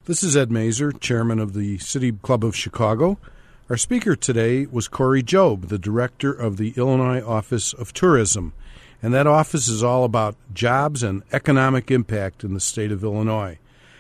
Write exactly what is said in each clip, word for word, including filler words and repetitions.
This is Ed Mazer, chairman of the City Club of Chicago. Our speaker today was Corey Jobe, the director of the Illinois Office of Tourism. And that office is all about jobs and economic impact in the state of Illinois.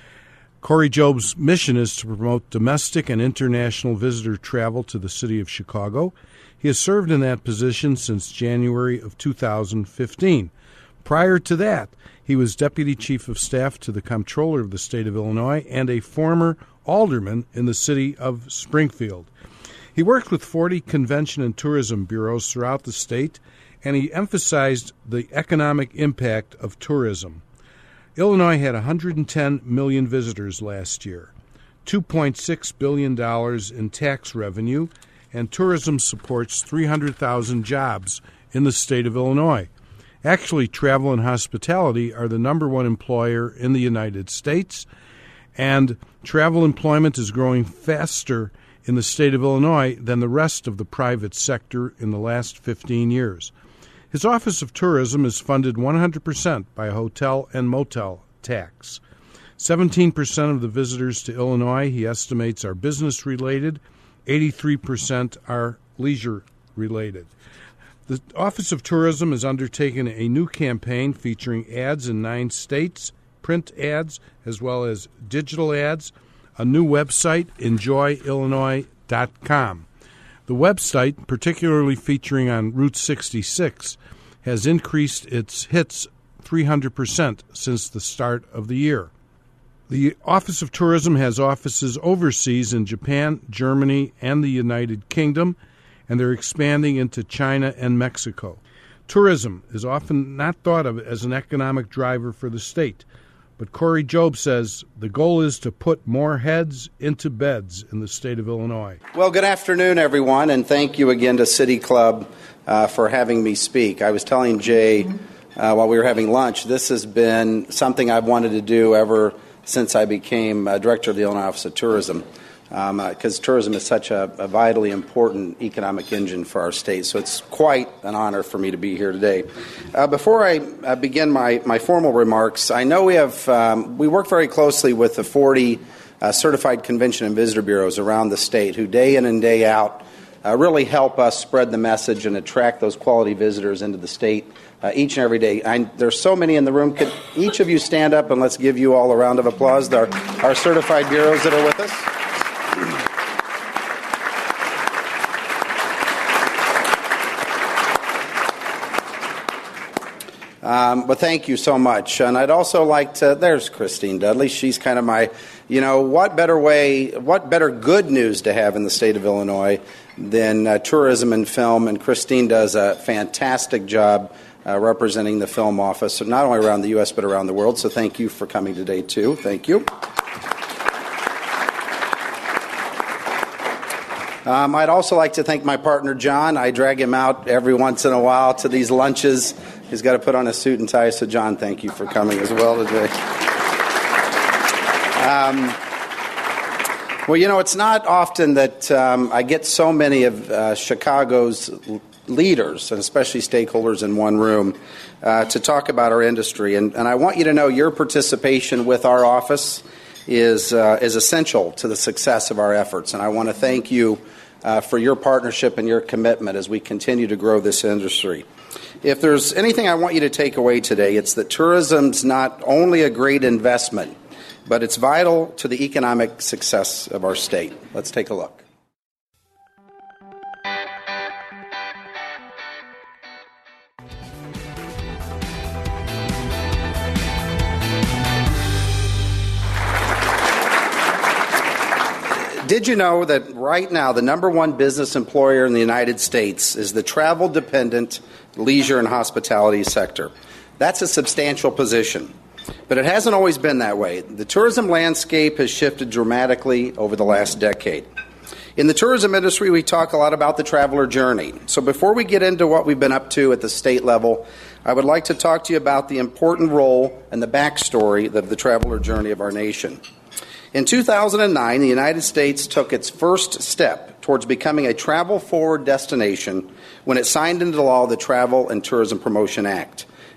Corey Jobe's mission is to promote domestic and international visitor travel to the city of Chicago. He has served in that position since January of two thousand fifteen. Prior to that, he was Deputy Chief of Staff to the Comptroller of the state of Illinois and a former alderman in the city of Springfield. He worked with forty convention and tourism bureaus throughout the state, and he emphasized the economic impact of tourism. Illinois had one hundred ten million visitors last year, two point six billion dollars in tax revenue, and tourism supports three hundred thousand jobs in the state of Illinois. Actually, travel and hospitality are the number one employer in the United States, and travel employment is growing faster in the state of Illinois than the rest of the private sector in the last fifteen years. His Office of Tourism is funded one hundred percent by hotel and motel tax. seventeen percent of the visitors to Illinois, he estimates, are business-related. eighty-three percent are leisure-related. The Office of Tourism has undertaken a new campaign featuring ads in nine states, print ads, as well as digital ads, a new website, enjoy illinois dot com. The website, particularly featuring on Route sixty-six, has increased its hits three hundred percent since the start of the year. The Office of Tourism has offices overseas in Japan, Germany, and the United Kingdom, and they're expanding into China and Mexico. Tourism is often not thought of as an economic driver for the state, but Corey Jobe says the goal is to put more heads into beds in the state of Illinois. Well, good afternoon, everyone, and thank you again to City Club uh, for having me speak. I was telling Jay uh, while we were having lunch, this has been something I've wanted to do ever since I became uh, director of the Illinois Office of Tourism, because um, uh, tourism is such a, a vitally important economic engine for our state. So it's quite an honor for me to be here today. Uh, before I uh, begin my, my formal remarks, I know we have um, we work very closely with the forty uh, certified convention and visitor bureaus around the state who day in and day out uh, really help us spread the message and attract those quality visitors into the state uh, each and every day. I, there's so many in the room. Could each of you stand up and let's give you all a round of applause, our, our certified bureaus that are with us? Um, but thank you so much. And I'd also like to, there's Christine Dudley. She's kind of my, you know, what better way, what better good news to have in the state of Illinois than uh, tourism and film. And Christine does a fantastic job uh, representing the film office, not only around the U S but around the world. So thank you for coming today, too. Thank you. Um, I'd also like to thank my partner, John. I drag him out every once in a while to these lunches. He's got to put on a suit and tie. So, John, thank you for coming as well today. Um, well, you know, it's not often that um, I get so many of uh, Chicago's leaders, and especially stakeholders, in one room uh, to talk about our industry. And, and I want you to know your participation with our office is uh, is essential to the success of our efforts. And I want to thank you uh, for your partnership and your commitment as we continue to grow this industry. If there's anything I want you to take away today, it's that tourism's not only a great investment, but it's vital to the economic success of our state. Let's take a look. Did you know that right now the number one business employer in the United States is the travel-dependent leisure and hospitality sector? That's a substantial position, but it hasn't always been that way. The tourism landscape has shifted dramatically over the last decade. In the tourism industry, we talk a lot about the traveler journey. So before we get into what we've been up to at the state level, I would like to talk to you about the important role and the backstory of the traveler journey of our nation. In two thousand nine, the United States took its first step towards becoming a travel-forward destination when it signed into law the Travel and Tourism Promotion Act.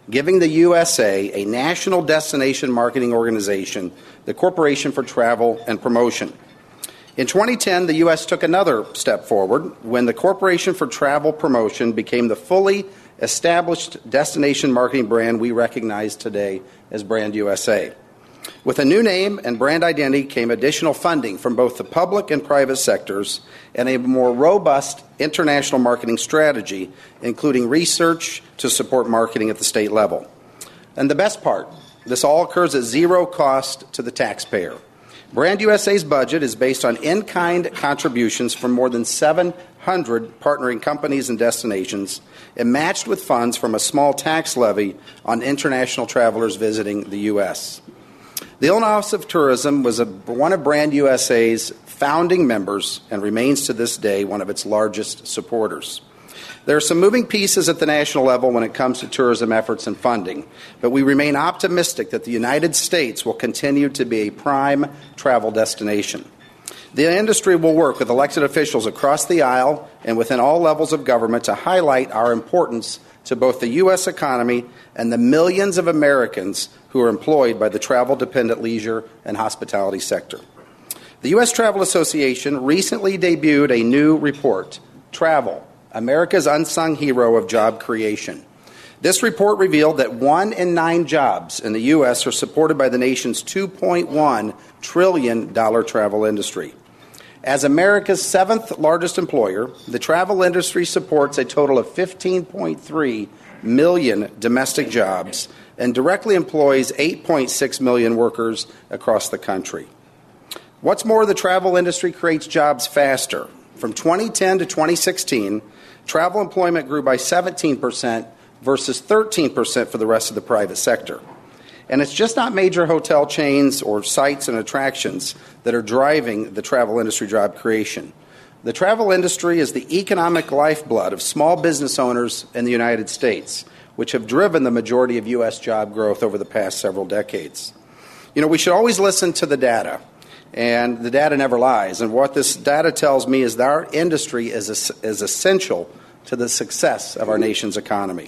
giving the U S A a national destination marketing organization, the Corporation for Travel and Promotion. In twenty ten, the U S took another step forward when the Corporation for Travel Promotion became the fully established destination marketing brand we recognize today as Brand U S A. With a new name and brand identity came additional funding from both the public and private sectors and a more robust international marketing strategy, including research to support marketing at the state level. And the best part, this all occurs at zero cost to the taxpayer. Brand U S A's budget is based on in-kind contributions from more than seven hundred partnering companies and destinations and matched with funds from a small tax levy on international travelers visiting the U S The Illinois Office of Tourism was a, one of Brand U S A's founding members and remains to this day one of its largest supporters. There are some moving pieces at the national level when it comes to tourism efforts and funding, but we remain optimistic that the United States will continue to be a prime travel destination. The industry will work with elected officials across the aisle and within all levels of government to highlight our importance to both the U S economy and the millions of Americans who are employed by the travel-dependent leisure and hospitality sector. The U S Travel Association recently debuted a new report, Travel, America's Unsung Hero of Job Creation. This report revealed that one in nine jobs in the U S are supported by the nation's two point one trillion dollars travel industry. As America's seventh largest employer, the travel industry supports a total of fifteen point three million domestic jobs and directly employs eight point six million workers across the country. What's more, the travel industry creates jobs faster. From twenty ten to twenty sixteen, travel employment grew by seventeen percent versus thirteen percent for the rest of the private sector. And it's just not major hotel chains or sites and attractions that are driving the travel industry job creation. The travel industry is the economic lifeblood of small business owners in the United States, which have driven the majority of U S job growth over the past several decades. You know, we should always listen to the data, and the data never lies. And what this data tells me is that our industry is, is essential to the success of our nation's economy.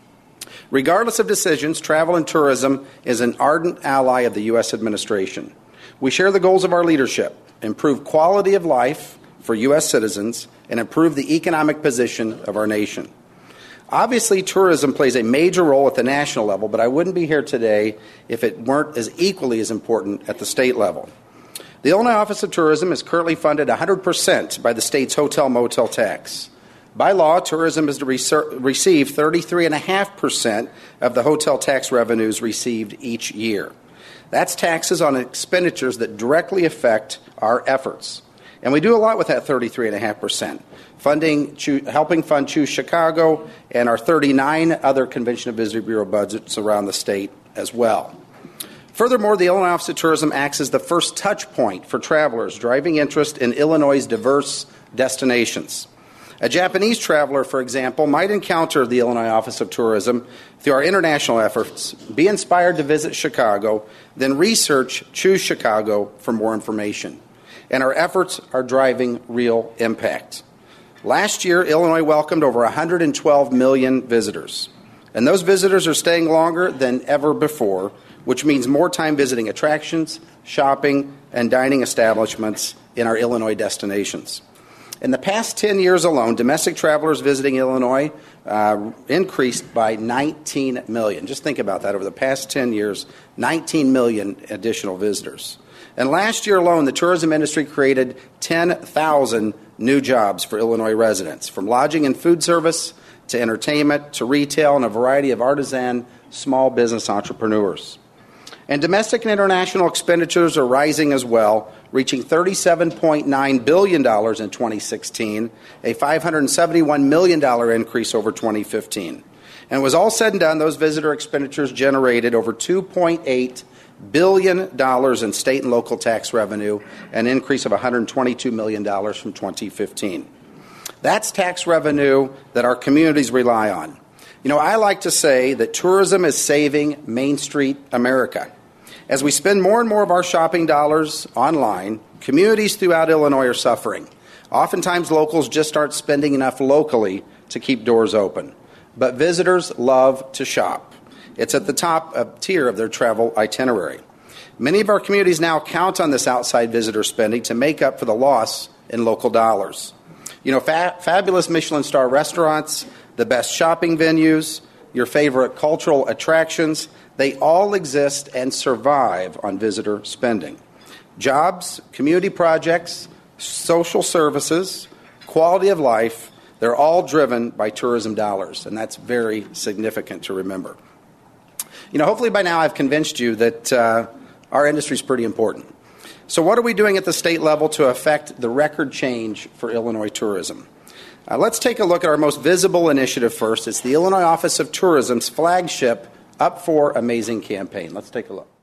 Regardless of decisions, travel and tourism is an ardent ally of the U S administration. We share the goals of our leadership, improve quality of life for U S citizens, and improve the economic position of our nation. Obviously, tourism plays a major role at the national level, but I wouldn't be here today if it weren't as equally as important at the state level. The Illinois Office of Tourism is currently funded one hundred percent by the state's hotel-motel tax. By law, tourism is to receive thirty-three point five percent of the hotel tax revenues received each year. That's taxes on expenditures that directly affect our efforts. And we do a lot with that thirty-three point five percent, funding, helping fund Choose Chicago and our thirty-nine other Convention and Visitor Bureau budgets around the state as well. Furthermore, the Illinois Office of Tourism acts as the first touch point for travelers driving interest in Illinois' diverse destinations. A Japanese traveler, for example, might encounter the Illinois Office of Tourism through our international efforts, be inspired to visit Chicago, then research Choose Chicago for more information. And our efforts are driving real impact. Last year, Illinois welcomed over one hundred twelve million visitors. And those visitors are staying longer than ever before, which means more time visiting attractions, shopping, and dining establishments in our Illinois destinations. In the past ten years alone, domestic travelers visiting Illinois uh, increased by nineteen million. Just think about that. Over the past ten years, nineteen million additional visitors. And last year alone, the tourism industry created ten thousand new jobs for Illinois residents, from lodging and food service to entertainment to retail and a variety of artisan small business entrepreneurs. And domestic and international expenditures are rising as well, reaching thirty-seven point nine billion dollars in twenty sixteen, a five hundred seventy-one million dollars increase over twenty fifteen. And it was all said and done, those visitor expenditures generated over two point eight billion dollars in state and local tax revenue, an increase of one hundred twenty-two million dollars from twenty fifteen. That's tax revenue that our communities rely on. You know, I like to say that tourism is saving Main Street America. As we spend more and more of our shopping dollars online, communities throughout Illinois are suffering. Oftentimes, locals just aren't spending enough locally to keep doors open. But visitors love to shop. It's at the top of tier of their travel itinerary. Many of our communities now count on this outside visitor spending to make up for the loss in local dollars. You know, fa- fabulous Michelin star restaurants, the best shopping venues, your favorite cultural attractions, they all exist and survive on visitor spending. Jobs, community projects, social services, quality of life, they're all driven by tourism dollars, and that's very significant to remember. You know, hopefully by now I've convinced you that uh, our industry is pretty important. So what are we doing at the state level to affect the record change for Illinois tourism? Uh, let's take a look at our most visible initiative first. It's the Illinois Office of Tourism's flagship Up for Amazing campaign. Let's take a look.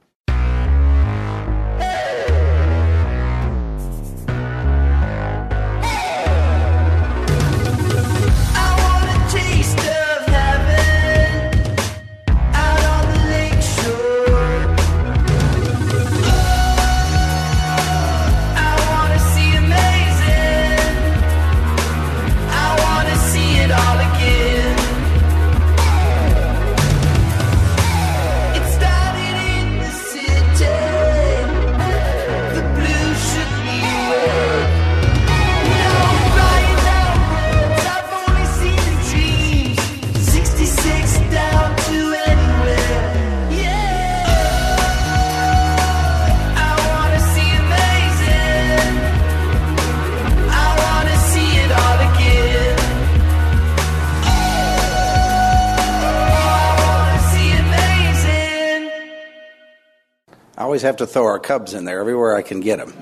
I always have to throw our Cubs in there everywhere I can get them.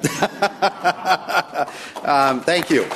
um, thank you.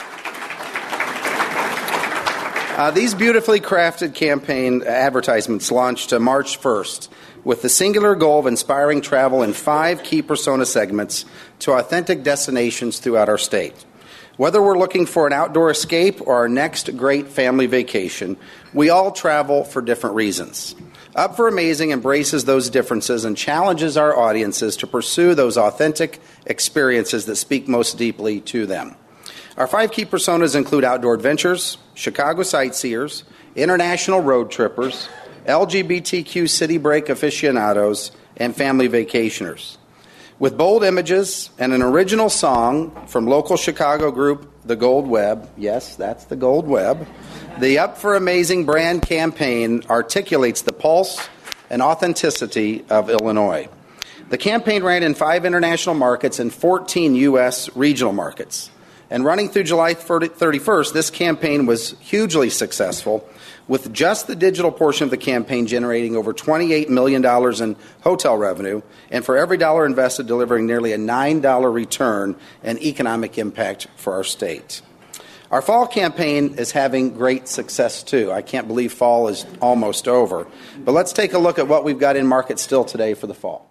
Uh, these beautifully crafted campaign advertisements launched uh, March first with the singular goal of inspiring travel in five key persona segments to authentic destinations throughout our state. Whether we're looking for an outdoor escape or our next great family vacation, we all travel for different reasons. Up for Amazing embraces those differences and challenges our audiences to pursue those authentic experiences that speak most deeply to them. Our five key personas include outdoor adventures, Chicago sightseers, international road trippers, L G B T Q city break aficionados, and family vacationers. With bold images and an original song from local Chicago group The Gold Web, yes, that's The Gold Web, the Up for Amazing brand campaign articulates the pulse and authenticity of Illinois. The campaign ran in five international markets and fourteen U S regional markets. And running through July thirty-first, this campaign was hugely successful, with just the digital portion of the campaign generating over twenty-eight million dollars in hotel revenue, and for every dollar invested delivering nearly a nine dollars return and economic impact for our state. Our fall campaign is having great success, too. I can't believe fall is almost over. But let's take a look at what we've got in market still today for the fall.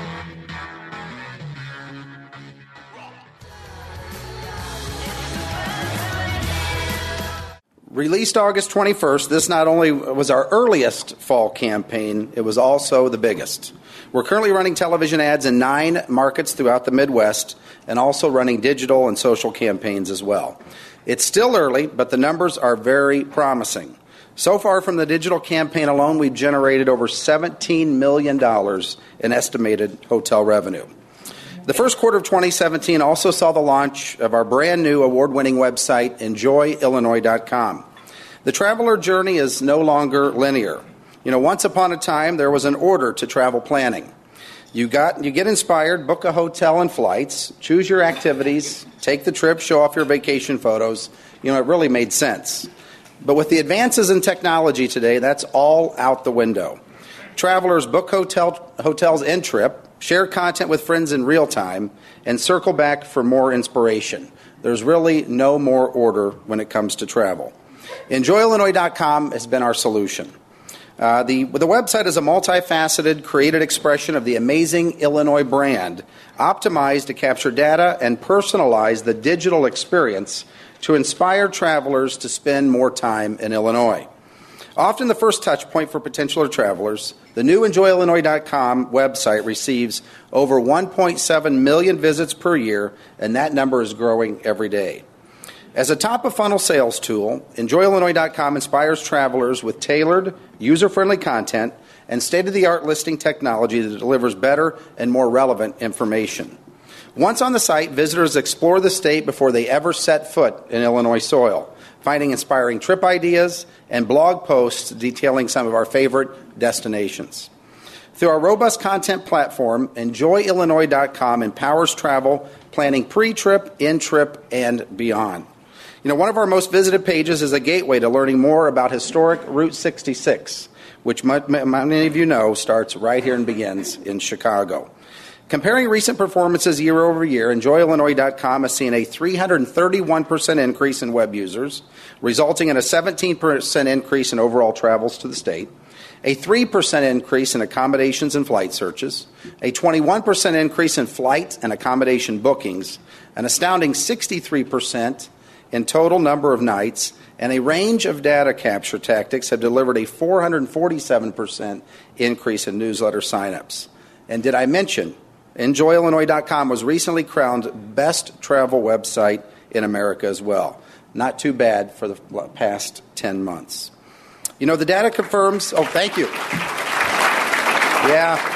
Released August twenty-first, this not only was our earliest fall campaign, it was also the biggest. We're currently running television ads in nine markets throughout the Midwest and also running digital and social campaigns as well. It's still early, but the numbers are very promising. So far from the digital campaign alone, we've generated over seventeen million dollars in estimated hotel revenue. The first quarter of twenty seventeen also saw the launch of our brand new award-winning website, enjoy illinois dot com. The traveler journey is no longer linear. You know, once upon a time, there was an order to travel planning. You got you get inspired, book a hotel and flights, choose your activities, take the trip, show off your vacation photos. You know, it really made sense. But with the advances in technology today, that's all out the window. Travelers book hotel, hotels and trip, share content with friends in real time, and circle back for more inspiration. There's really no more order when it comes to travel. enjoy illinois dot com has been our solution. Uh, the, the website is a multifaceted, created expression of the amazing Illinois brand, optimized to capture data and personalize the digital experience to inspire travelers to spend more time in Illinois. Often the first touch point for potential travelers, the new enjoy illinois dot com website receives over one point seven million visits per year, and that number is growing every day. As a top-of-funnel sales tool, enjoy illinois dot com inspires travelers with tailored, user-friendly content and state-of-the-art listing technology that delivers better and more relevant information. Once on the site, visitors explore the state before they ever set foot in Illinois soil, finding inspiring trip ideas and blog posts detailing some of our favorite destinations. Through our robust content platform, enjoy illinois dot com empowers travel, planning pre-trip, in-trip, and beyond. You know, one of our most visited pages is a gateway to learning more about historic Route sixty-six, which many of you know starts right here and begins in Chicago. Comparing recent performances year over year, enjoy illinois dot com has seen a three hundred thirty-one percent increase in web users, resulting in a seventeen percent increase in overall travels to the state, a three percent increase in accommodations and flight searches, a twenty-one percent increase in flight and accommodation bookings, an astounding sixty-three percent in total number of nights, and a range of data capture tactics have delivered a four hundred forty-seven percent increase in newsletter signups. And did I mention, enjoy illinois dot com was recently crowned best travel website in America as well. Not too bad for the past ten months. You know, the data confirms, oh, thank you. Yeah.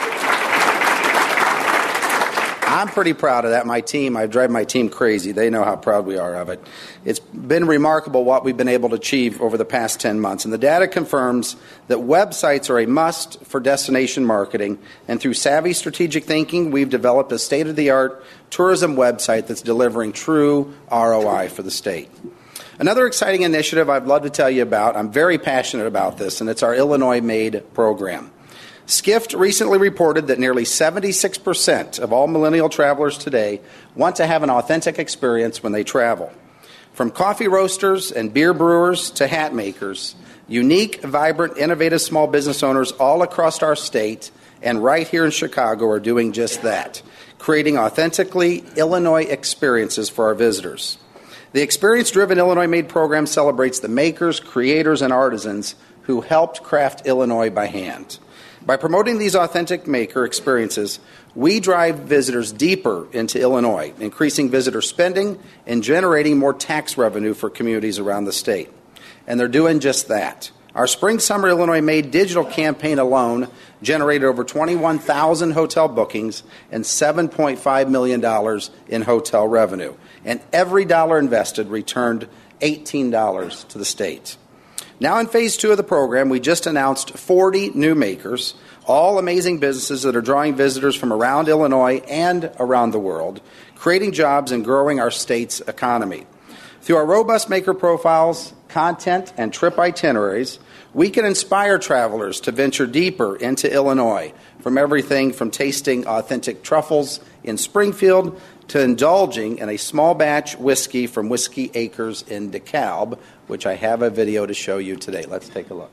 I'm pretty proud of that. My team, I drive my team crazy. They know how proud we are of it. It's been remarkable what we've been able to achieve over the past ten months. And the data confirms that websites are a must for destination marketing. And through savvy strategic thinking, we've developed a state-of-the-art tourism website that's delivering true R O I for the state. Another exciting initiative I'd love to tell you about, I'm very passionate about this, and it's our Illinois Made program. Skift recently reported that nearly seventy-six percent of all millennial travelers today want to have an authentic experience when they travel. From coffee roasters and beer brewers to hat makers, unique, vibrant, innovative small business owners all across our state and right here in Chicago are doing just that, creating authentically Illinois experiences for our visitors. The Experience-Driven Illinois Made program celebrates the makers, creators, and artisans who helped craft Illinois by hand. By promoting these authentic maker experiences, we drive visitors deeper into Illinois, increasing visitor spending and generating more tax revenue for communities around the state. And they're doing just that. Our Spring Summer Illinois Made digital campaign alone generated over twenty-one thousand hotel bookings and seven point five million dollars in hotel revenue. And every dollar invested returned eighteen dollars to the state. Now in phase two of the program, we just announced forty new makers, all amazing businesses that are drawing visitors from around Illinois and around the world, creating jobs and growing our state's economy. Through our robust maker profiles, content, and trip itineraries, we can inspire travelers to venture deeper into Illinois, from everything from tasting authentic truffles in Springfield to indulging in a small batch whiskey from Whiskey Acres in DeKalb, which I have a video to show you today. Let's take a look.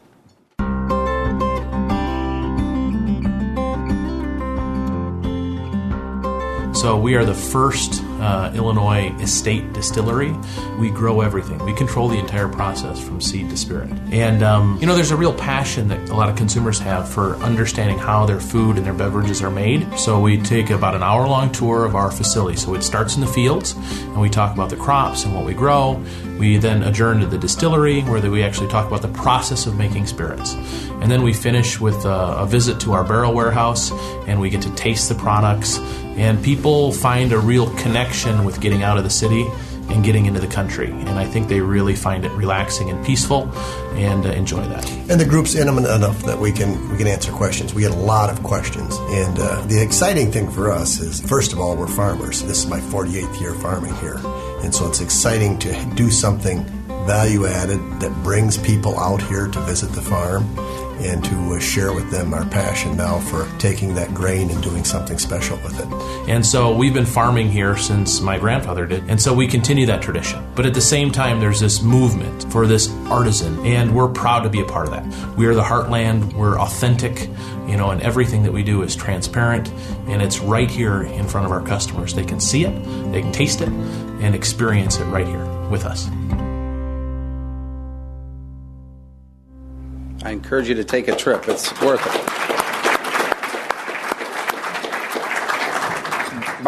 So we are the first uh, Illinois estate distillery. We grow everything. We control the entire process from seed to spirit. And, um, you know, there's a real passion that a lot of consumers have for understanding how their food and their beverages are made. So we take about an hour-long tour of our facility. So it starts in the fields, and we talk about the crops and what we grow. We then adjourn to the distillery, where we actually talk about the process of making spirits. And then we finish with a, a visit to our barrel warehouse, and we get to taste the products. And people find a real connection with getting out of the city and getting into the country. And I think they really find it relaxing and peaceful and uh, enjoy that. And the group's intimate enough that we can we can answer questions. We get a lot of questions. And uh, the exciting thing for us is, first of all, we're farmers. This is my forty-eighth year farming here. And so it's exciting to do something value-added that brings people out here to visit the farm and to uh, share with them our passion now for taking that grain and doing something special with it. And so we've been farming here since my grandfather did, and so we continue that tradition. But at the same time, there's this movement for this artisan, and we're proud to be a part of that. We are the heartland, we're authentic, you know, and everything that we do is transparent, and it's right here in front of our customers. They can see it, they can taste it, and experience it right here with us. I encourage you to take a trip. It's worth it.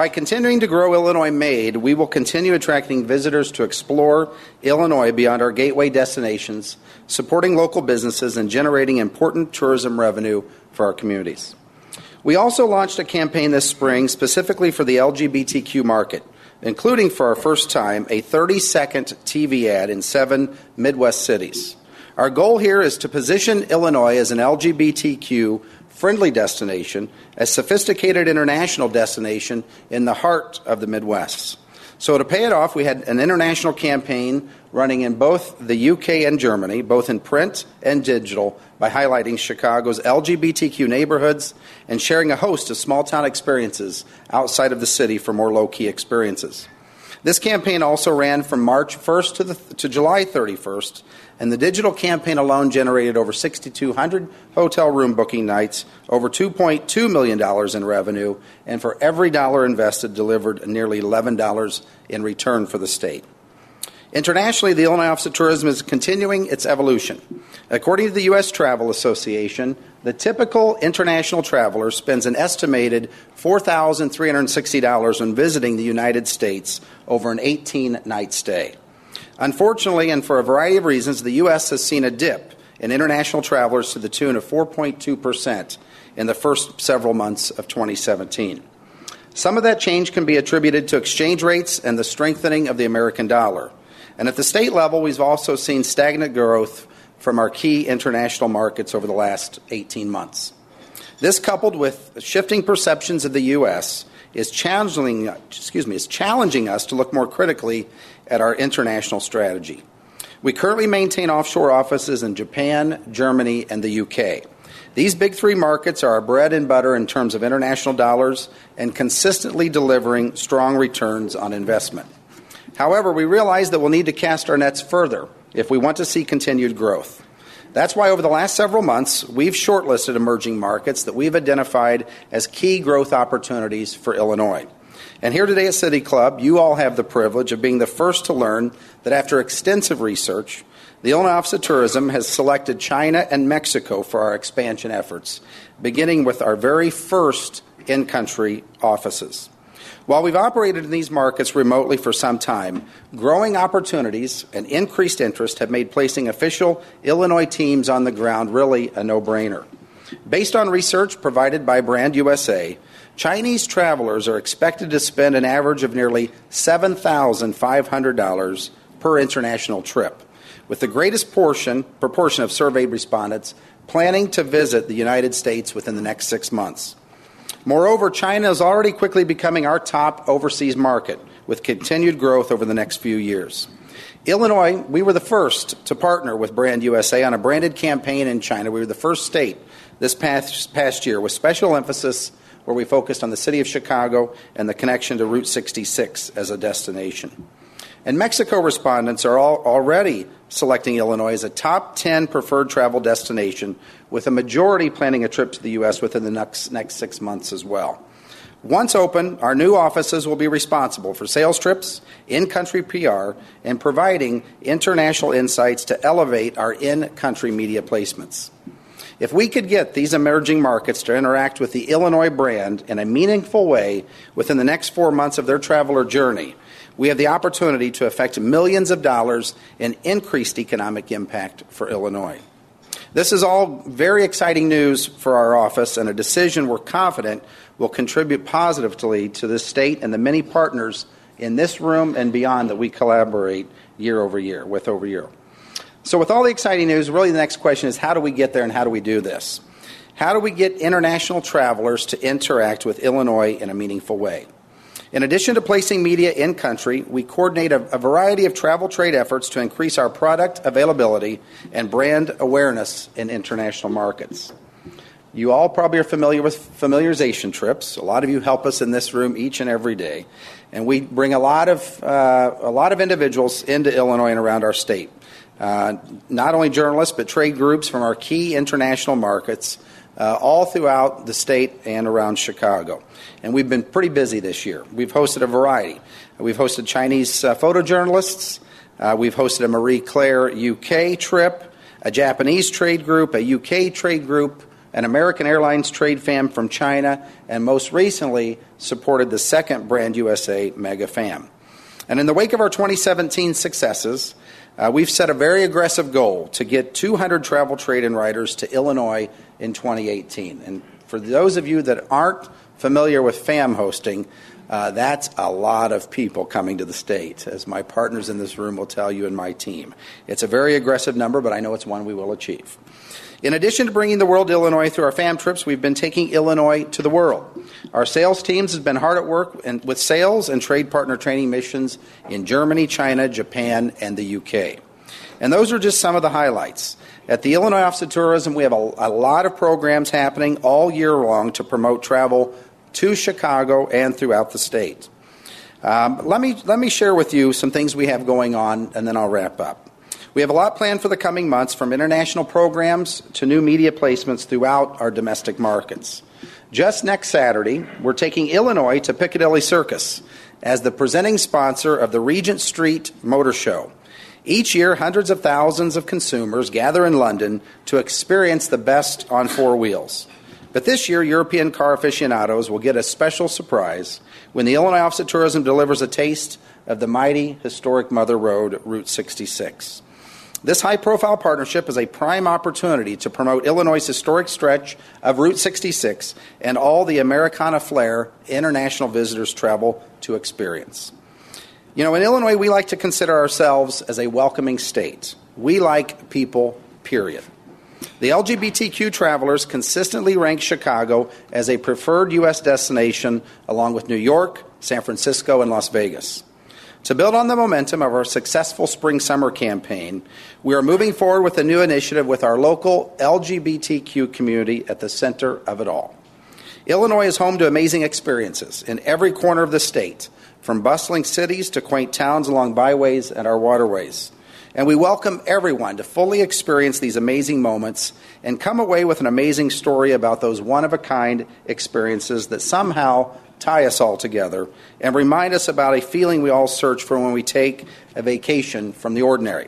By continuing to grow Illinois Made, we will continue attracting visitors to explore Illinois beyond our gateway destinations, supporting local businesses and generating important tourism revenue for our communities. We also launched a campaign this spring specifically for the L G B T Q market, including for our first time a thirty-second T V ad in seven Midwest cities. Our goal here is to position Illinois as an L G B T Q friendly destination, a sophisticated international destination in the heart of the Midwest. So to pay it off, we had an international campaign running in both the U K and Germany, both in print and digital, by highlighting Chicago's L G B T Q neighborhoods and sharing a host of small-town experiences outside of the city for more low-key experiences. This campaign also ran from March first to, the, to July thirty-first, and the digital campaign alone generated over six thousand two hundred hotel room booking nights, over two point two million dollars in revenue, and for every dollar invested delivered nearly eleven dollars in return for the state. Internationally, the Illinois Office of Tourism is continuing its evolution. According to the U S Travel Association, the typical international traveler spends an estimated four thousand three hundred sixty dollars when visiting the United States over an eighteen-night stay. Unfortunately, and for a variety of reasons, the U S has seen a dip in international travelers to the tune of four point two percent in the first several months of twenty seventeen. Some of that change can be attributed to exchange rates and the strengthening of the American dollar. And at the state level, we've also seen stagnant growth from our key international markets over the last eighteen months. This, coupled with shifting perceptions of the U S, is challenging, excuse me, is challenging us to look more critically at our international strategy. We currently maintain offshore offices in Japan, Germany, and the U K. These big three markets are our bread and butter in terms of international dollars and consistently delivering strong returns on investment. However, we realize that we'll need to cast our nets further if we want to see continued growth. That's why over the last several months, we've shortlisted emerging markets that we've identified as key growth opportunities for Illinois. And here today at City Club, you all have the privilege of being the first to learn that after extensive research, the Illinois Office of Tourism has selected China and Mexico for our expansion efforts, beginning with our very first in-country offices. While we've operated in these markets remotely for some time, growing opportunities and increased interest have made placing official Illinois teams on the ground really a no-brainer. Based on research provided by Brand U S A, Chinese travelers are expected to spend an average of nearly seven thousand five hundred dollars per international trip, with the greatest portion, proportion of surveyed respondents planning to visit the United States within the next six months. Moreover, China is already quickly becoming our top overseas market, with continued growth over the next few years. Illinois, we were the first to partner with Brand U S A on a branded campaign in China. We were the first state this past, past year with special emphasis where we focused on the city of Chicago and the connection to Route sixty-six as a destination. And Mexico respondents are all already selecting Illinois as a top ten preferred travel destination, with a majority planning a trip to the U S within the next, next six months as well. Once open, our new offices will be responsible for sales trips, in-country P R, and providing international insights to elevate our in-country media placements. If we could get these emerging markets to interact with the Illinois brand in a meaningful way within the next four months of their traveler journey, we have the opportunity to affect millions of dollars in increased economic impact for Illinois. This is all very exciting news for our office and a decision we're confident will contribute positively to the state and the many partners in this room and beyond that we collaborate year over year, with over year. So with all the exciting news, really the next question is how do we get there and how do we do this? How do we get international travelers to interact with Illinois in a meaningful way? In addition to placing media in-country, we coordinate a, a variety of travel trade efforts to increase our product availability and brand awareness in international markets. You all probably are familiar with familiarization trips. A lot of you help us in this room each and every day. And we bring a lot of, uh, a lot of individuals into Illinois and around our state. Uh, not only journalists, but trade groups from our key international markets, uh, all throughout the state and around Chicago. And we've been pretty busy this year. We've hosted a variety. We've hosted Chinese uh, photojournalists. Uh, we've hosted a Marie Claire U K trip, a Japanese trade group, a U K trade group, an American Airlines Trade Fam from China, and most recently supported the second Brand U S A Mega Fam. And in the wake of our twenty seventeen successes, uh, we've set a very aggressive goal to get two hundred travel trade-in riders to Illinois in twenty eighteen. And for those of you that aren't familiar with FAM hosting, uh, that's a lot of people coming to the state, as my partners in this room will tell you and my team. It's a very aggressive number, but I know it's one we will achieve. In addition to bringing the world to Illinois through our FAM trips, we've been taking Illinois to the world. Our sales teams have been hard at work and with sales and trade partner training missions in Germany, China, Japan, and the U K. And those are just some of the highlights. At the Illinois Office of Tourism, we have a, a lot of programs happening all year long to promote travel to Chicago and throughout the state. Um, let me let me share with you some things we have going on, and then I'll wrap up. We have a lot planned for the coming months, from international programs to new media placements throughout our domestic markets. Just next Saturday, we're taking Illinois to Piccadilly Circus as the presenting sponsor of the Regent Street Motor Show. Each year, hundreds of thousands of consumers gather in London to experience the best on four wheels. But this year, European car aficionados will get a special surprise when the Illinois Office of Tourism delivers a taste of the mighty, historic Mother Road, Route sixty-six. This high-profile partnership is a prime opportunity to promote Illinois' historic stretch of Route sixty-six and all the Americana flair international visitors travel to experience. You know, in Illinois, we like to consider ourselves as a welcoming state. We like people, period. The L G B T Q travelers consistently rank Chicago as a preferred U S destination, along with New York, San Francisco, and Las Vegas. To build on the momentum of our successful spring-summer campaign, we are moving forward with a new initiative with our local L G B T Q community at the center of it all. Illinois is home to amazing experiences in every corner of the state, from bustling cities to quaint towns along byways and our waterways. And we welcome everyone to fully experience these amazing moments and come away with an amazing story about those one-of-a-kind experiences that somehow tie us all together and remind us about a feeling we all search for when we take a vacation from the ordinary.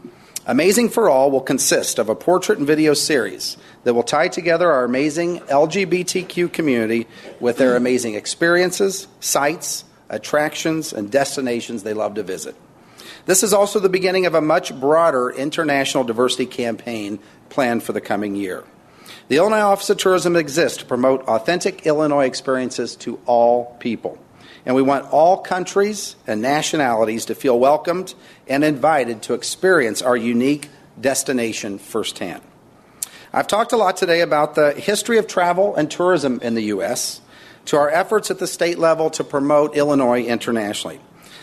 Amazing for All will consist of a portrait and video series that will tie together our amazing L G B T Q community with their amazing experiences, sites, attractions, and destinations they love to visit. This is also the beginning of a much broader international diversity campaign planned for the coming year. The Illinois Office of Tourism exists to promote authentic Illinois experiences to all people. And we want all countries and nationalities to feel welcomed and invited to experience our unique destination firsthand. I've talked a lot today about the history of travel and tourism in the U S, to our efforts at the state level to promote Illinois internationally.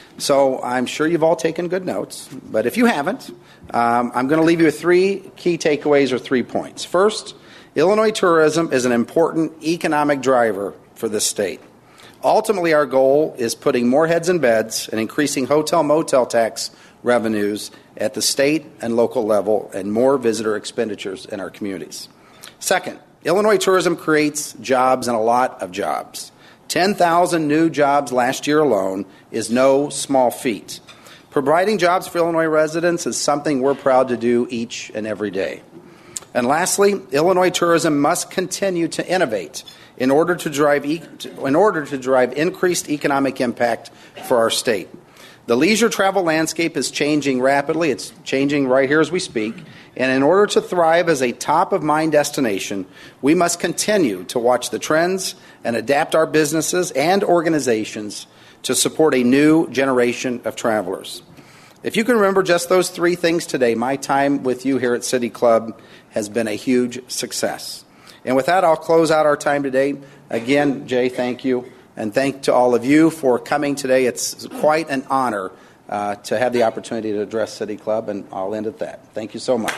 So I'm sure you've all taken good notes, but if you haven't, um, I'm going to leave you with three key takeaways or three points. First, Illinois tourism is an important economic driver for this state. Ultimately, our goal is putting more heads in beds and increasing hotel-motel tax revenues at the state and local level and more visitor expenditures in our communities. Second, Illinois tourism creates jobs and a lot of jobs. ten thousand new jobs last year alone is no small feat. Providing jobs for Illinois residents is something we're proud to do each and every day. And lastly, Illinois tourism must continue to innovate in order to drive e- in order to drive increased economic impact for our state. The leisure travel landscape is changing rapidly. It's changing right here as we speak. And in order to thrive as a top-of-mind destination, we must continue to watch the trends and adapt our businesses and organizations to support a new generation of travelers. If you can remember just those three things today, my time with you here at City Club has been a huge success. And with that, I'll close out our time today. Again, Jay, thank you. And thank to all of you for coming today. It's quite an honor uh, to have the opportunity to address City Club, and I'll end at that. Thank you so much.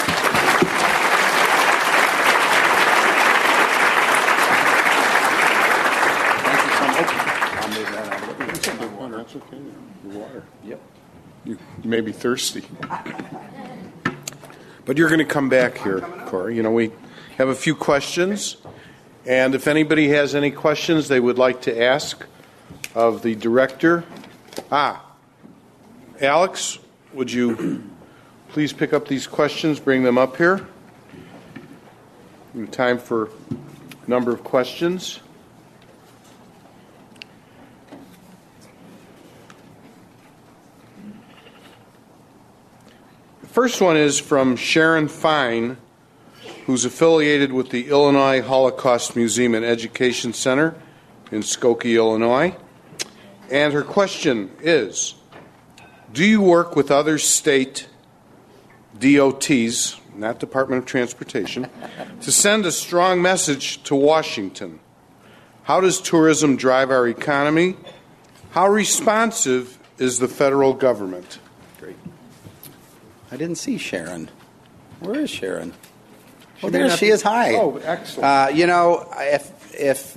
Thank you so much. I'll move that out of the way. That's okay. The water. Yep. You, you may be thirsty. But you're going to come back here, Corey. You know, we have a few questions. And if anybody has any questions they would like to ask of the director. Ah, Alex, would you please pick up these questions, bring them up here? We have time for a number of questions. The first one is from Sharon Fine, who's affiliated with the Illinois Holocaust Museum and Education Center in Skokie, Illinois. And her question is, do you work with other state D O Ts, not Department of Transportation, to send a strong message to Washington? How does tourism drive our economy? How responsive is the federal government? Great. I didn't see Sharon. Where is Sharon? She Oh, there she is. Hi. Oh, excellent. Uh, you know, if if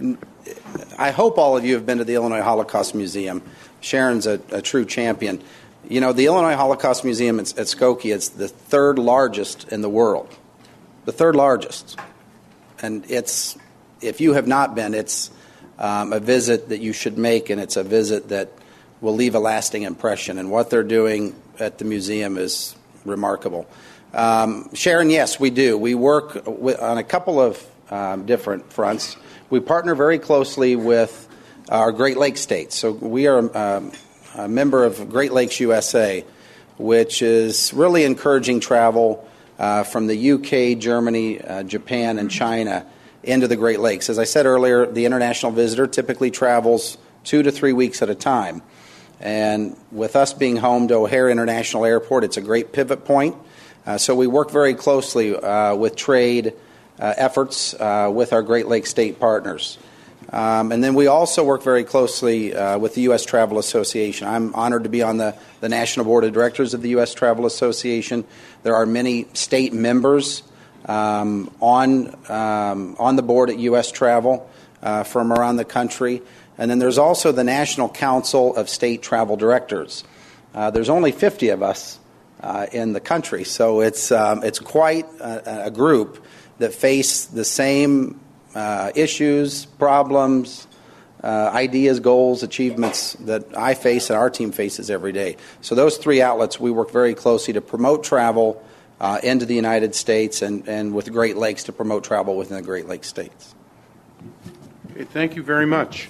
I hope all of you have been to the Illinois Holocaust Museum. Sharon's a, a true champion. You know, the Illinois Holocaust Museum at, at Skokie is the third largest in the world. The third largest. And it's, if you have not been, it's um, a visit that you should make, and it's a visit that will leave a lasting impression. And what they're doing at the museum is remarkable. Um, Sharon, yes, we do. We work with, on a couple of um, different fronts. We partner very closely with our Great Lakes states. So we are um, a member of Great Lakes U S A, which is really encouraging travel uh, from the U K, Germany, uh, Japan, and China into the Great Lakes. As I said earlier, the international visitor typically travels two to three weeks at a time. And with us being home to O'Hare International Airport, it's a great pivot point. Uh, so we work very closely uh, with trade uh, efforts uh, with our Great Lakes state partners. Um, and then we also work very closely uh, with the U S Travel Association. I'm honored to be on the, the National Board of Directors of the U S Travel Association. There are many state members um, on, um, on the board at U S Travel uh, from around the country. And then there's also the National Council of State Travel Directors. Uh, there's only fifty of us uh, in the country, so it's, um, it's quite a, a group that face the same Uh, issues, problems, uh, ideas, goals, achievements that I face and our team faces every day. So those three outlets, we work very closely to promote travel uh, into the United States and, and with Great Lakes to promote travel within the Great Lakes states. Okay, thank you very much.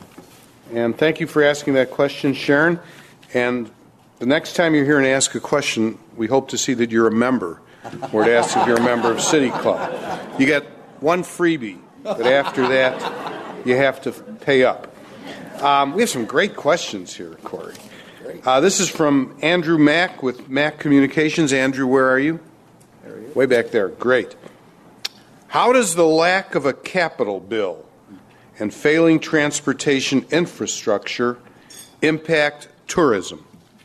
And thank you for asking that question, Sharon. And the next time you're here and ask a question, we hope to see that you're a member, or to ask if you're a member of City Club. You get one freebie. But after that, you have to pay up. Um, we have some great questions here, Corey. Uh, this is from Andrew Mack with Mack Communications. Andrew, where are you? There he is. Way back there. Great. How does the lack of a capital bill and failing transportation infrastructure impact tourism?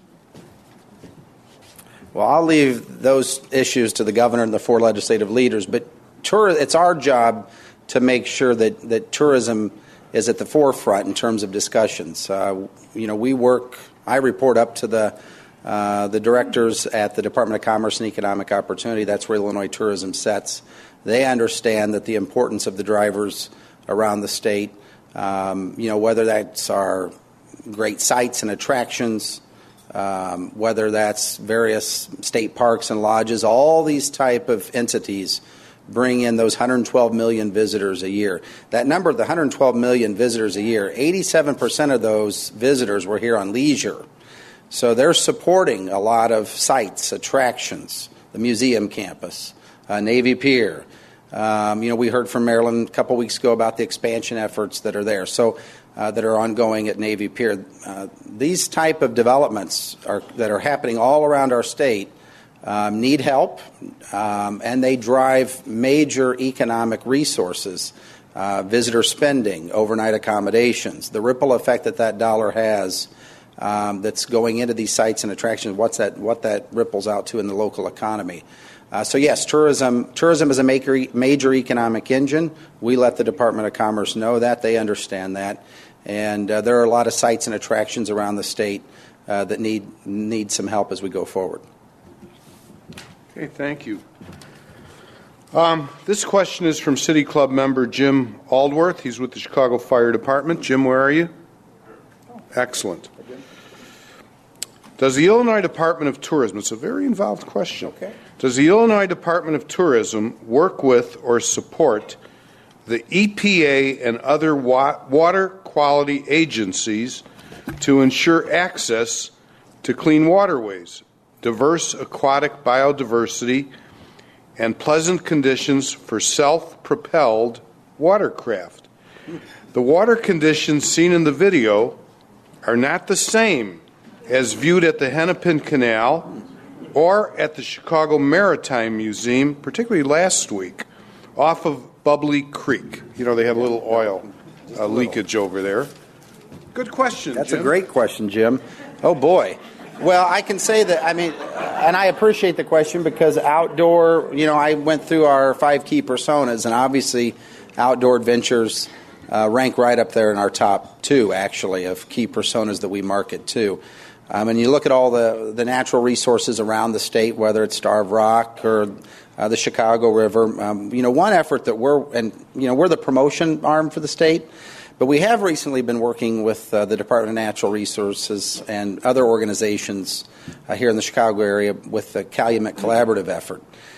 Well, I'll leave those issues to the governor and the four legislative leaders, but tour, it's our job to make sure that, that tourism is at the forefront in terms of discussions. Uh, you know, we work, I report up to the uh, the directors at the Department of Commerce and Economic Opportunity. That's where Illinois tourism sets. They understand that the importance of the drivers around the state, um, you know, whether that's our great sites and attractions, um, whether that's various state parks and lodges, all these type of entities bring in those one hundred twelve million visitors a year. That number, the one hundred twelve million visitors a year, eighty-seven percent of those visitors were here on leisure. So they're supporting a lot of sites, attractions, the museum campus, uh, Navy Pier. Um, you know, we heard from Marilyn a couple weeks ago about the expansion efforts that are there, so uh, that are ongoing at Navy Pier. Uh, these type of developments are, that are happening all around our state Um, need help, um, and they drive major economic resources, uh, visitor spending, overnight accommodations, the ripple effect that that dollar has um, that's going into these sites and attractions, what's that, what that ripples out to in the local economy. Uh, so yes, tourism tourism is a major, major economic engine. We let the Department of Commerce know that. They understand that. And uh, there are a lot of sites and attractions around the state uh, that need need some help as we go forward. Okay, thank you. Um, this question is from City Club member Jim Aldworth. He's with the Chicago Fire Department. Jim, where are you? Excellent. Does the Illinois Department of Tourism, it's a very involved question. Okay. Does the Illinois Department of Tourism work with or support the E P A and other wa- water quality agencies to ensure access to clean waterways, diverse aquatic biodiversity, and pleasant conditions for self-propelled watercraft? The water conditions seen in the video are not the same as viewed at the Hennepin Canal or at the Chicago Maritime Museum, particularly last week, off of Bubbly Creek. You know, they had a little oil uh, leakage over there. Good question, That's Jim. a great question, Jim. Oh, boy. Well, I can say that, I mean, and I appreciate the question because outdoor, you know, I went through our five key personas, and obviously outdoor adventures uh, rank right up there in our top two, actually, of key personas that we market to. Um, and you look at all the, the natural resources around the state, whether it's Starved Rock or uh, the Chicago River. Um, you know, one effort that we're, and, you know, we're the promotion arm for the state, but we have recently been working with uh, the Department of Natural Resources and other organizations uh, here in the Chicago area with the Calumet Collaborative effort.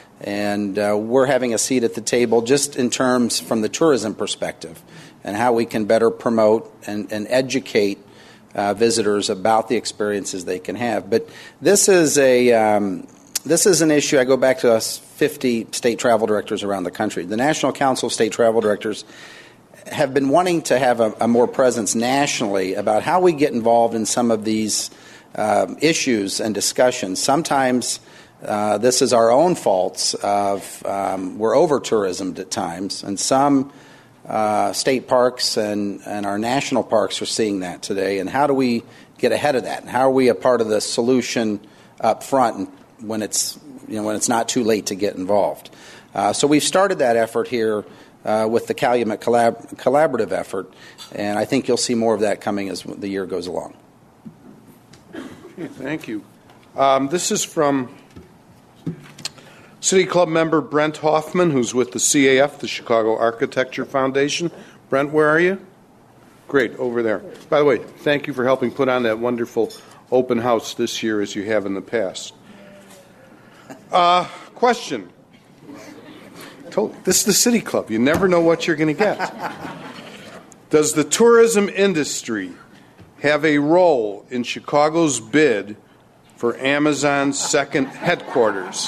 And uh, we're having a seat at the table just in terms from the tourism perspective and how we can better promote and, and educate uh, visitors about the experiences they can have. But this is a um, this is an issue. I go back to us fifty state travel directors around the country. The National Council of State Travel Directors have been wanting to have a, a more presence nationally about how we get involved in some of these uh, issues and discussions. Sometimes uh, this is our own faults of um, we're over-tourismed at times, and some uh, state parks and, and our national parks are seeing that today. And how do we get ahead of that? And how are we a part of the solution up front when it's, you know, when it's not too late to get involved? Uh, so we've started that effort here Uh, with the Calumet collab- collaborative effort, and I think you'll see more of that coming as the year goes along. Okay, thank you. Um, this is from City Club member Brent Hoffman, who's with the C A F, the Chicago Architecture Foundation. Brent, where are you? Great, over there. By the way, thank you for helping put on that wonderful open house this year as you have in the past. Uh, question. This is the City Club. You never know what you're going to get. Does the tourism industry have a role in Chicago's bid for Amazon's second headquarters?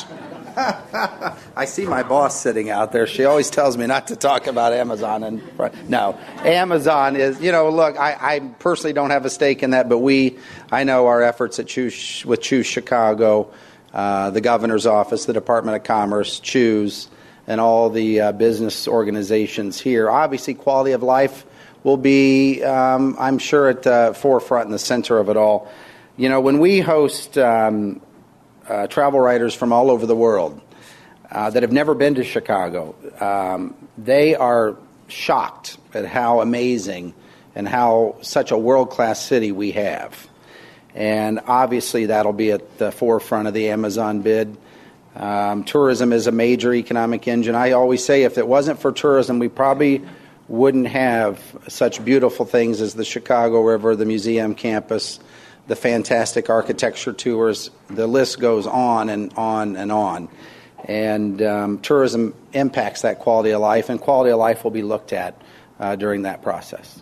I see my boss sitting out there. She always tells me not to talk about Amazon. And no, Amazon is, you know, look, I, I personally don't have a stake in that, but we, I know our efforts at Choose, with Choose Chicago, uh, the governor's office, the Department of Commerce, Choose, and all the uh, business organizations here. Obviously, quality of life will be, um, I'm sure, at the forefront and the center of it all. You know, when we host um, uh, travel writers from all over the world uh, that have never been to Chicago, um, they are shocked at how amazing and how such a world-class city we have. And obviously, that'll be at the forefront of the Amazon bid. Um, tourism is a major economic engine. I always say if it wasn't for tourism, we probably wouldn't have such beautiful things as the Chicago River, the museum campus, the fantastic architecture tours. The list goes on and on and on. And um, tourism impacts that quality of life, and quality of life will be looked at uh, during that process.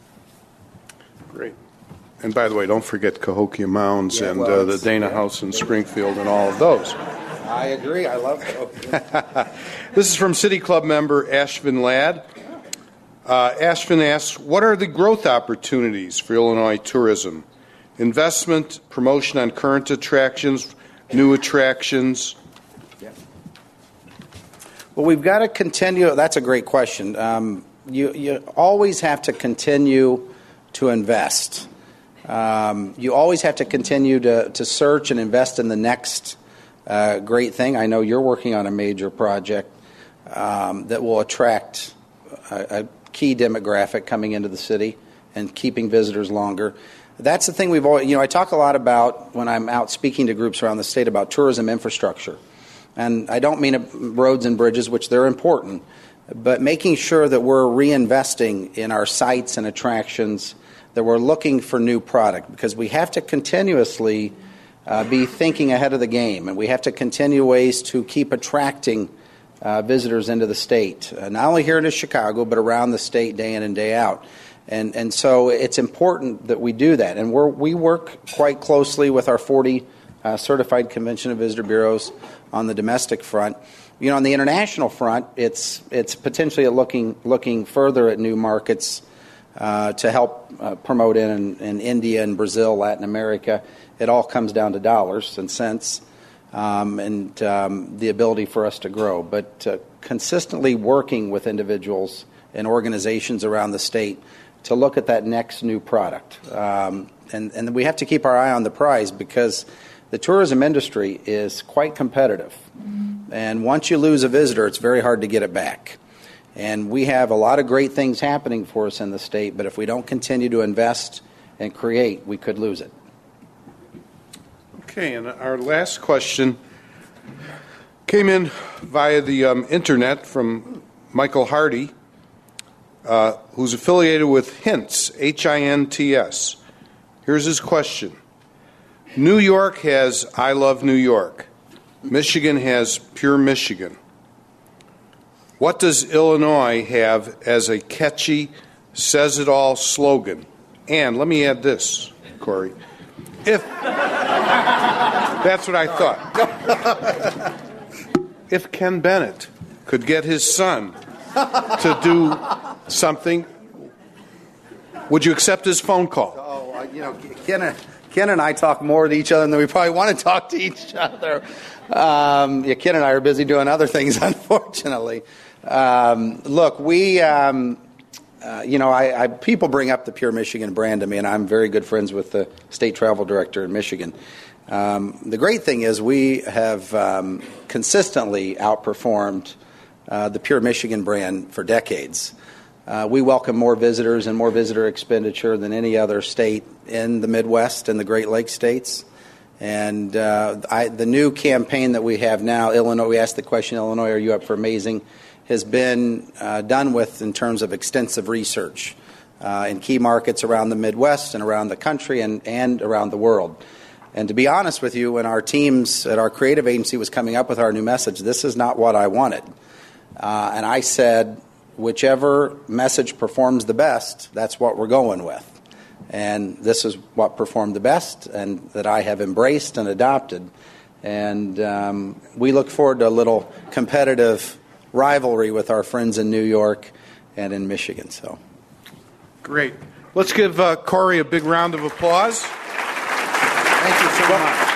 Great. And by the way, don't forget Cahokia Mounds Yeah, and well, uh, the Dana yeah. House in Springfield and all of those. I agree. I love it. This is from City Club member Ashvin Ladd. Uh, Ashvin asks, what are the growth opportunities for Illinois tourism? Investment, promotion on current attractions, new attractions? Yeah. Well, we've got to continue. That's a great question. Um, you, you always have to continue to invest. Um, you always have to continue to, to search and invest in the next Uh, great thing. I know you're working on a major project um, that will attract a, a key demographic coming into the city and keeping visitors longer. That's the thing we've always, you know, I talk a lot about when I'm out speaking to groups around the state about tourism infrastructure. And I don't mean roads and bridges, which they're important, but making sure that we're reinvesting in our sites and attractions, that we're looking for new product, because we have to continuously uh, be thinking ahead of the game, and we have to continue ways to keep attracting uh, visitors into the state, uh, not only here in Chicago, but around the state day in and day out. And and so it's important that we do that. And we're, we work quite closely with our forty uh, certified convention and visitor bureaus on the domestic front. You know, on the international front, it's it's potentially looking looking further at new markets uh, to help uh, promote in, in India and Brazil, Latin America. It all comes down to dollars and cents um, and um, the ability for us to grow. But uh, consistently working with individuals and organizations around the state to look at that next new product. Um, and, and we have to keep our eye on the prize because the tourism industry is quite competitive. Mm-hmm. And once you lose a visitor, it's very hard to get it back. And we have a lot of great things happening for us in the state, but if we don't continue to invest and create, we could lose it. Okay, and our last question came in via the um, internet from Michael Hardy, uh, who's affiliated with Hints, H I N T S. Here's his question. New York has I Love New York. Michigan has Pure Michigan. What does Illinois have as a catchy, says-it-all slogan? And let me add this, Corey. If that's what I thought. If Ken Bennett could get his son to do something, would you accept his phone call? Oh, uh, you know, Ken, Ken and I talk more to each other than we probably want to talk to each other. Um, yeah, Ken and I are busy doing other things, unfortunately. Um, look, we, um, uh, you know, I, I, people bring up the Pure Michigan brand to me, and I'm very good friends with the state travel director in Michigan. Um, the great thing is we have um, consistently outperformed uh, the Pure Michigan brand for decades. Uh, we welcome more visitors and more visitor expenditure than any other state in the Midwest and the Great Lakes states. And uh, I, the new campaign that we have now, Illinois, we asked the question, Illinois, are you up for amazing, has been uh, done with in terms of extensive research uh, in key markets around the Midwest and around the country and, and around the world. And to be honest with you, when our teams at our creative agency was coming up with our new message, this is not what I wanted. Uh, and I said, whichever message performs the best, that's what we're going with. And this is what performed the best and that I have embraced and adopted. And um, we look forward to a little competitive rivalry with our friends in New York and in Michigan. So, great. Let's give uh, Corey a big round of applause. Thank you so much.